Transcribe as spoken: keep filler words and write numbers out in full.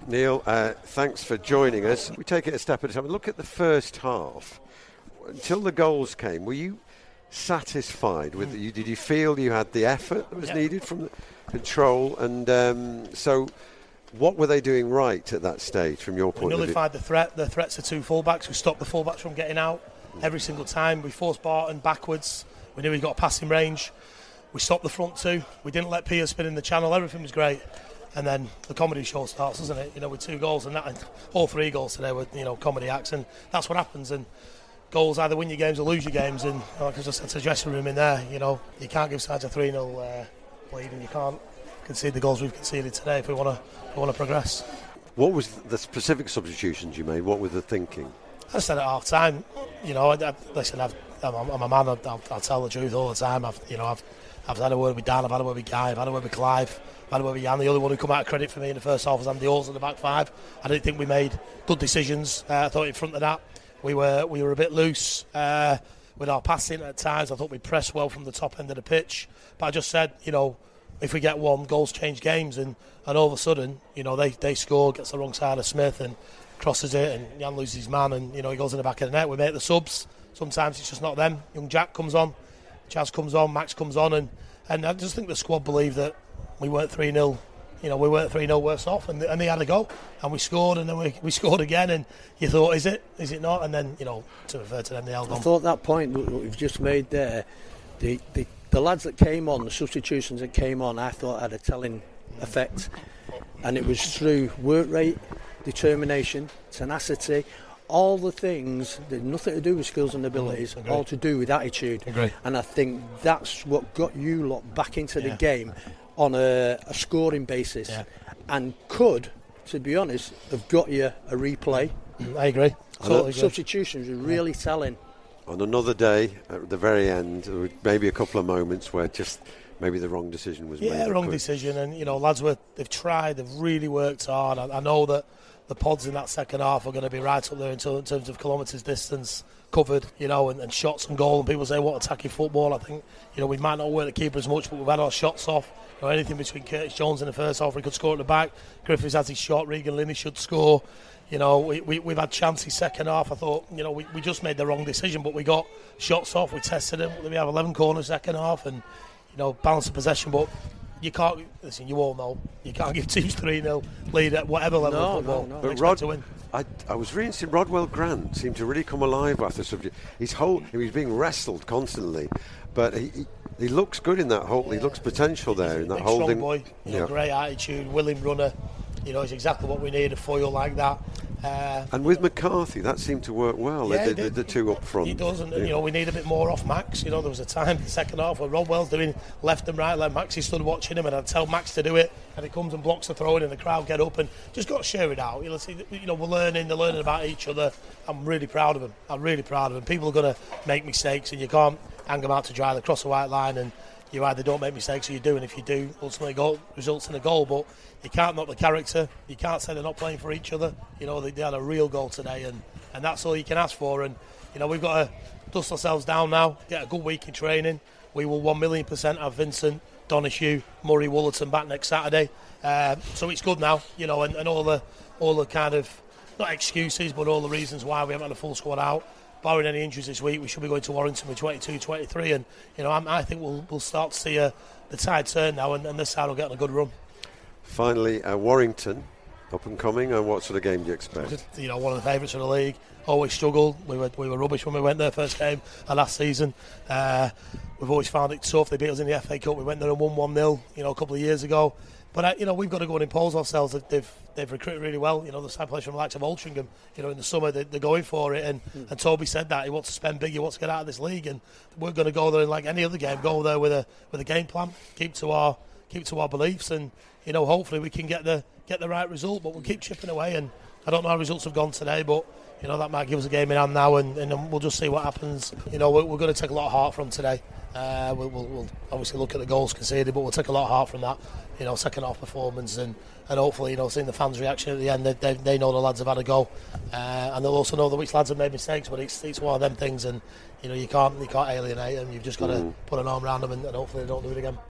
Neil, uh, thanks for joining us. We take it a step at a time. Look at the first half. Until the goals came, were you satisfied with it? Did you feel you had the effort that was yeah. needed from the control? And um, so what were they doing right at that stage from your point we of view? We nullified the threat. The threats are two fullbacks. We stopped the fullbacks from getting out every single time. We forced Barton backwards. We knew he got a passing range. We stopped the front two. We didn't let Piers spin in the channel. Everything was great. And then the comedy show starts, doesn't it? You know, with two goals and that, and all three goals today were, you know, comedy acts, and that's what happens. And goals either win your games or lose your games. And like I just said to the dressing room in there, you know, you can't give sides a three nil uh, lead, and you can't concede the goals we've conceded today if we want to we want to progress. What was the specific substitutions you made? What was the thinking? I said at half time, you know, I, I, listen, I've, I'm, I'm a man. I'll, I'll tell the truth all the time. I've, you know, I've, I've had a word with Dan. I've had a word with Guy. I've had a word with Clive. I've had a word with Jan. The only one who come out of credit for me in the first half was Andy Halls in the back five. I didn't think we made good decisions. Uh, I thought in front of that we were we were a bit loose uh, with our passing at times. I thought we pressed well from the top end of the pitch. But I just said, you know, if we get one, goals change games, and, and all of a sudden, you know, they, they score, gets the wrong side of Smith and crosses it, and Jan loses his man, and, you know, he goes in the back of the net. We make the subs. Sometimes it's just not them. Young Jack comes on, Chaz comes on, Max comes on, and, and I just think the squad believed that we weren't three nil, you know, we weren't three nil worse off, and, and they had a go, and we scored, and then we, we scored again, and you thought, is it, is it not? And then, you know, to refer to them, they held on. I thought that point that we've just made there, the, the, the lads that came on, the substitutions that came on, I thought had a telling effect, and it was through work rate, determination, tenacity, all the things that had nothing to do with skills and abilities, mm, all to do with attitude. Agree. And I think that's what got you lot back into yeah. the game on a, a scoring basis, yeah. and could, to be honest, have got you a replay. I agree. Totally agree. Substitutions were really yeah. telling. On another day, at the very end, there were maybe a couple of moments where just maybe the wrong decision was yeah, made. Yeah, wrong quick. decision, and you know, lads were they've tried, they've really worked hard. I, I know that the pods in that second half are going to be right up there in, in terms of kilometres distance covered, you know, and, and shots and goal. And people say, what attacking football? I think, you know, we might not work the keeper as much, but we've had our shots off. You know, anything between Curtis Jones in the first half, he could score at the back. Griffiths has his shot. Regan Linney should score. You know, we, we, we've had chances second half. I thought, you know, we, we just made the wrong decision, but we got shots off. We tested them. We have eleven corners second half, and you know, balance of possession, but. You can't, listen, you all know, you can't give teams three nil lead at whatever level no, of football. No, no. But Rod, to win. I, I was really interested, Rodwell Grant seemed to really come alive after the subject. His whole, he was being wrestled constantly, but he, he, he looks good in that hole. Yeah. He looks potential there he's in that big, holding. Strong boy, you know, yeah. great attitude, willing runner. You know, he's exactly what we need, a foil like that. Uh, and with McCarthy, that seemed to work well, yeah, the, the, the two up front. He does, and yeah. you know, we need a bit more off Max. You know, there was a time in the second half where Rodwell's doing left and right, like Max, he stood watching him, and I'd tell Max to do it, and he comes and blocks the throw in, and the crowd get up, and just got to share it out. You know, see, you know, we're learning, they're learning about each other. I'm really proud of them. I'm really proud of them. People are going to make mistakes, and you can't hang them out to dry. They cross the white line, and you either don't make mistakes or you do, and if you do, ultimately goal results in a goal. But you can't knock the character. You can't say they're not playing for each other. You know, they, they had a real goal today, and, and that's all you can ask for. And you know, we've got to dust ourselves down now, get a good week in training. We will one million percent have Vincent, Donishue, Murray, Woolerton back next Saturday. Uh, so it's good now, you know, and, and all the all the kind of not excuses, but all the reasons why we haven't had a full squad out. Barring any injuries this week, we should be going to Warrington with twenty-two twenty-three, and you know, I, I think we'll we'll start to see uh, the tide turn now, and, and this side will get on a good run. Finally, uh, Warrington, up and coming, and what sort of game do you expect? You know, one of the favourites of the league. Always struggled. We were we were rubbish when we went there first game uh, last season. Uh, we've always found it tough. They beat us in the F A Cup. We went there and won one nil, you know, a couple of years ago. But uh, you know, we've got to go and impose ourselves. They've they've recruited really well. You know, the side players from the likes of Altrincham. You know, in the summer they, they're going for it. And, mm. and Toby said that he wants to spend big. He wants to get out of this league. And we're going to go there like any other game. Go there with a with a game plan. Keep to our keep to our beliefs. And you know, hopefully we can get the get the right result. But we'll keep chipping away. And I don't know how results have gone today, but you know, that might give us a game in hand now. And, and we'll just see what happens. You know, we're, we're going to take a lot of heart from today. Uh, we'll, we'll, we'll obviously look at the goals conceded, but we'll take a lot of heart from that, you know, second half performance, and, and hopefully, you know, seeing the fans' reaction at the end, they, they, they know the lads have had a go, uh, and they'll also know that which lads have made mistakes. But it's it's one of them things, and you know, you can't you can't alienate them. You've just got to mm. put an arm around them, and, and hopefully they don't do it again.